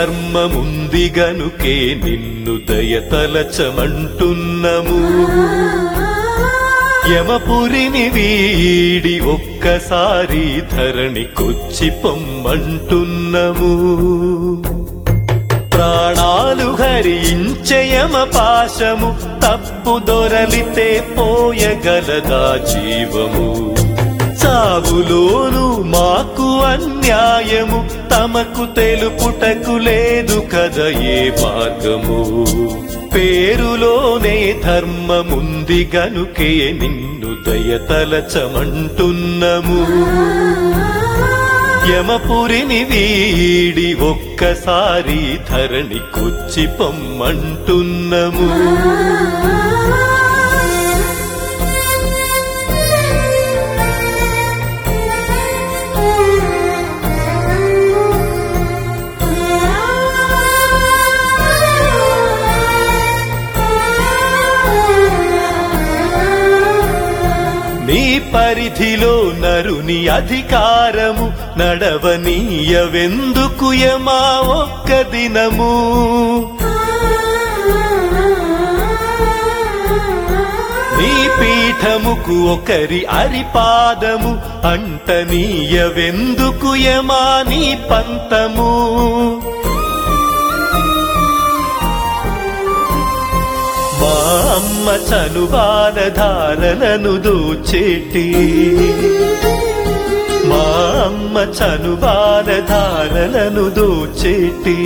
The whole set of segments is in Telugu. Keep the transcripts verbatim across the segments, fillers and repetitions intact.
ధర్మముంది గనుకే నిన్ను దయతలచమంటున్నము యమపురిని వీడి ఒక్కసారి ధరణికొచ్చి పొమ్మంటున్నము ప్రాణాలు హరించే యమ పాశము తప్పు దొరలితే పోయగలదా జీవము చావులోను మాకు అన్యాయము తమకు తెలుపుటకు లేదు కదా ఏ మార్గము పేరులోనే ధర్మముంది గనుకే నిన్ను దయతలచమంటున్నము యమపురిని వీడి ఒక్కసారి ధరణికొచ్చి పొమ్మంటున్నము నీ పరిధిలో నరుని అధికారము నడవనీయవెందుకు యమా ఒక్క దినము నీ పీఠముకు ఒకరి అరిపాదము అంటనీయవెందుకు యమా నీ పంతము మా అమ్మ చనుబాల ధారలను దోచేటి మా అమ్మ చనుబాల ధారలను దోచేటి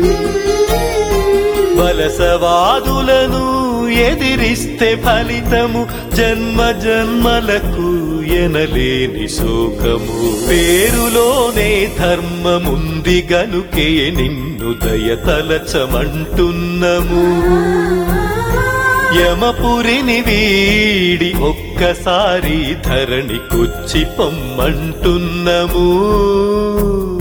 వలసవాదులను ఎదిరిస్తే ఫలితము జన్మ జన్మలకు ఎనలేని శోకము పేరులోనే ధర్మముంది గనుకే నిన్ను దయతలచమంటున్నము యమపురిని వీడి ఒక్కసారి ధరణికొచ్చి పొమ్మంటున్నము